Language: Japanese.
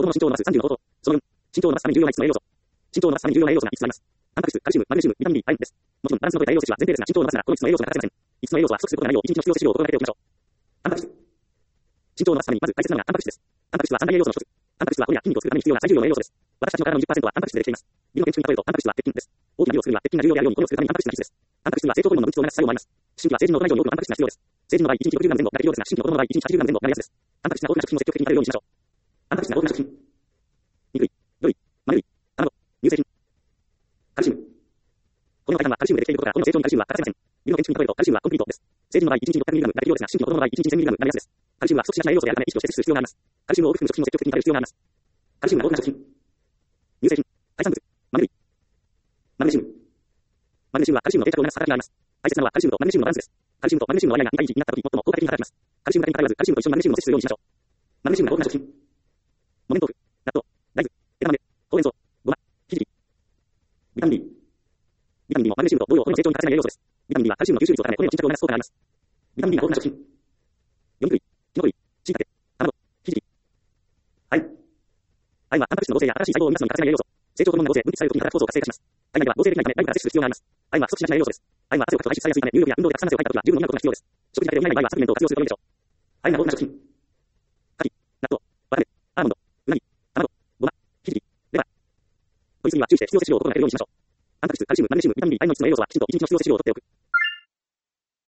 の身長を伸ばす35法。その4、身長を伸ばすために重要な5つの栄養素。身長を伸ばすために重要な栄養素が5つあります。タンパク質、カルシウム、マグネシウム、ビタミン B、アインです。もちろん、バランスの取れた栄養摂取は前提ですが、身長を伸ばすならこの5つの栄養素が欠かせません。5つの栄養素は不足することがないよう、1日の必要摂取量を心がけておきましょう。タンパク質。身長を伸ばすためにまず大切なのがタンパク質です。タンパク質は三大栄養素の一つ。タンパク質は骨や筋肉を作るために必要な最重要の栄養素です。私たちの体の 20% はタンパク質でできています。美の建築に例えると、タンパク質は鉄筋です。大きな美を作るには鉄筋が重要であるように、骨を作るためにタンパク質が必須です。タンパク質には成長ホルモンの分泌を促す作用もあります。思春期は成人の大人以上に多くのタンパク質が必要です。成人の場合、1日 60g 前後が適量ですが、思春期の子供の場合、1日 80g 前後が目安です。タンパク質が豊富な食品を積極的に食べるようにしましょう。タンパク質が豊富な食品。肉類、魚類、豆類、卵、乳製品。カルシウム。この階段はカルシウムでできていることから、骨の成長にカルシウムは欠かせません。美の建築に例えると、カルシウムはコンクリートです。成人の場合、1日 600mg が適量ですが、思春期の子供の場合、1日 1000mg が目安です。カルシウムは不足しがちな栄養素であるため、意識をして摂取する必要があります。カルシウムを多く含む食品を積極的に食べる必要があります。カルシウムが豊富な食品。乳製品、海産物、豆類。マグネシウム。マグネシウムはカルシウムの定着を促す働きがあります。大切なのはカルシウムとマグネシウムのバランスです。カルシウムとマグネシウムの割合が2対1になったとき、最も効果的に働きます。カルシウムだけに頼らず、カルシウムと一緒にマグネシウムを摂取するようにしましょう。マグネシウムが豊富な食品。木綿豆腐、納豆、大豆、枝豆、ほうれん草、ごま、ひじき。ビタミン B。ビタミン B もマグネシウムと同様、骨の成長に欠かせない栄養素です。ビタミン B はカルシウムの吸収率を高め、骨の沈着を促す効果があります。ビタミン B が豊富な食品。魚肉類、キノコ類、椎茸、卵、ひじき。アイン。アインはタンパク質の合成や新しい細胞を生み出すのに欠かせない栄養素。成長ホルモンが合成、分泌されるときに働く酵素を活性化します。体内では合成できないため、外部から摂取する必要があります。アインは不足しがちな栄養素です。アインは汗をかくと排出されやすいため、入浴や運動でたくさん汗をかいたときは十分に補うことが必要です。食事だけで補えない場合はサプリメントを活用すると良いでしょう。アインが豊富な食品。牡蠣、納豆、バター、アーモンド、うなぎ、卵、ごま、ひじき、レバー。取りすぎは注意して必要摂取量を心がけるようにしましょう。タンパク質、カルシウム、マグネシウム、ビタミン B、アインの5つの栄養素はきちんと1日の必要摂取量をとっておく。